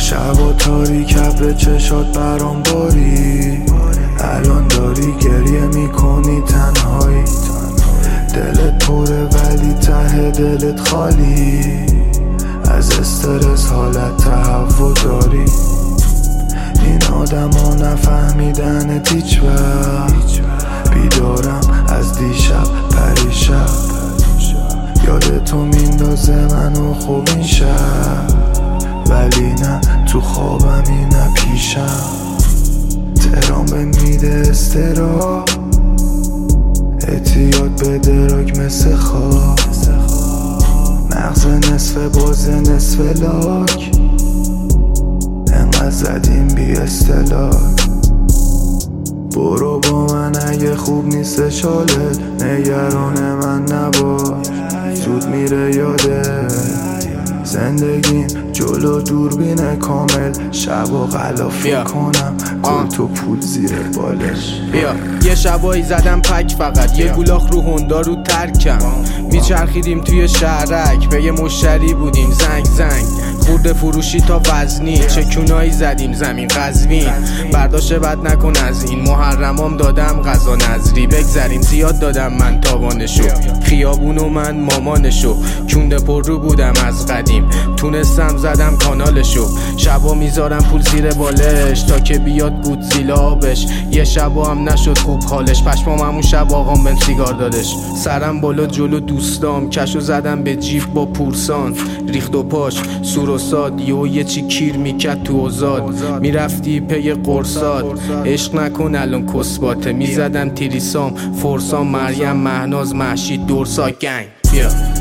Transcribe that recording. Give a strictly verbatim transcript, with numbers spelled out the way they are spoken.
شبا تاریک به چشات برام باری، الان داری گریه میکنی تنهایی، دلت پره ولی ته دلت خالی، از استرس حالت تهوع داری. این آدم ها نفهمیدن هیچ وقت، بیدارم از دیشب پریشب، یادتو میندازه منو خوب این شب، ولی نه تو خوابم نه پیشم. تهران به میده استرا، اعتیاد به دراگ مثل خواب، مغز نصف باز نصف لاک، انقدر زدیم بی استلاک. برو با من اگه خوب نیست شالت، نگران من نباش زود میره یاده، زندگیم جلو دوربین کامل، شب و غلافی کنم گل تو پول زیر بالش. بیا یه شبایی زدم پک فقط، یه گولاخ رو هوندا رو ترکم، میچرخیدیم توی شهرک، به یه مشتری بودیم زنگ زنگ، خورده فروشی تا وزنی، چکونایی زدیم زمین قزوین، برداشت بد نکن از این، محرمام دادم غذا نظری، بگذریم زیاد دادم من تاوانشو، خیابون و من مامانشو، کونده پر رو بودم از قدیم، تونستم زدم کانالشو، شبا میذارم پول زیر بالش تا که بیاد گودزیلا آبش، یه شبا هم نشد خوب حالش، پشمام همون شب آقام بهم سیگار دادش، سرم بالا جلو دوستام، کشو زدم به جیب با پورسان، ریخت و پاش سور و ساد، یه یه چی کیر میکرد تو اوزاد، میرفتی پی قرصاد، عشق نکن الان کسباته، میزدم تریسام فرسام مریم مهناز محشید دورسا گنگ. بیا